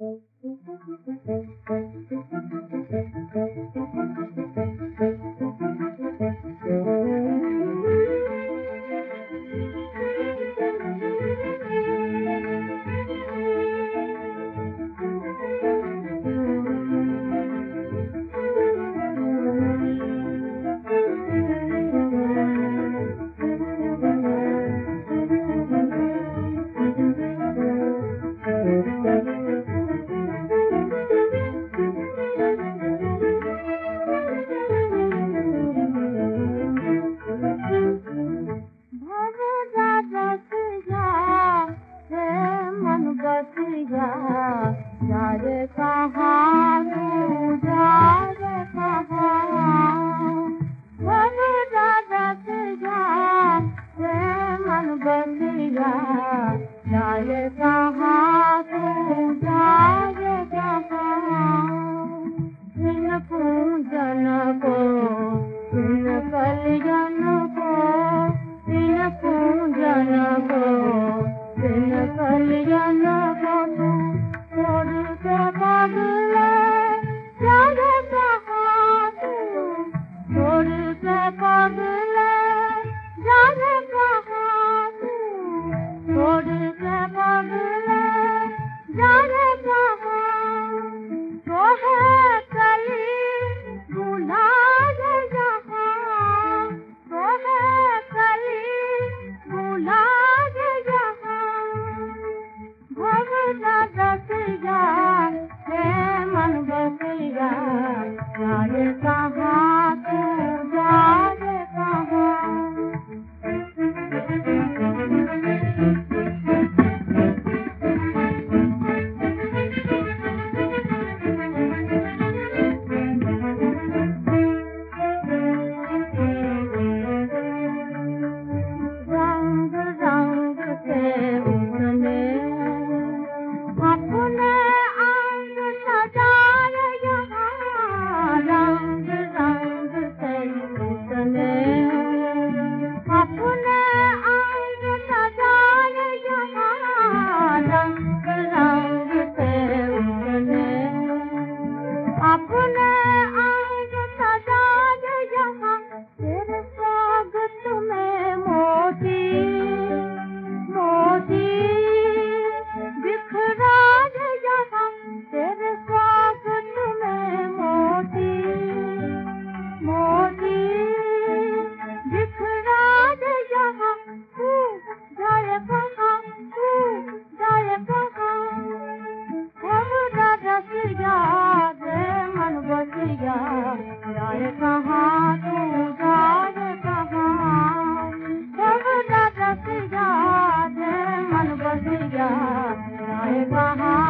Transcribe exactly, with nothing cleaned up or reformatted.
जारे कहाँ तू जारे कहाँ बबूरा रस जा से मन बसिया जारे कहाँ तू जारे कहाँ बिन पूजन को बिन कल्याण को बिन पूजन को बिन कल्याण को छोड़ के पगले जाने कहाँ तू छोड़ के पगले जाने कहाँ तू छोड़ के पगले जाने कहाँ तो है कली भूला जे जहाँ तो है कली भूला जे जहाँ भगना दसिया हे मन बसिया जाए कहाँ तू जाए कहाँ रंग रंग के उड़ने अपने अंग सजाए यहाँ रंग रंग से उड़ने अपने अंग सजाए यहाँ रंग रंग से उड़ने अपने अंग सजाए यहाँ तेरे स्वागत में मोती मोती बिखरा है यहाँ तेरे स्वागत में मोती मोती बिखरा है यहाँ तू जाए कहाँ तू जाए कहाँ भगना रसिया रे मन बसिया जाए कहाँ तू जाए कहाँ भगना रसिया रे मन बसिया जाए कहाँ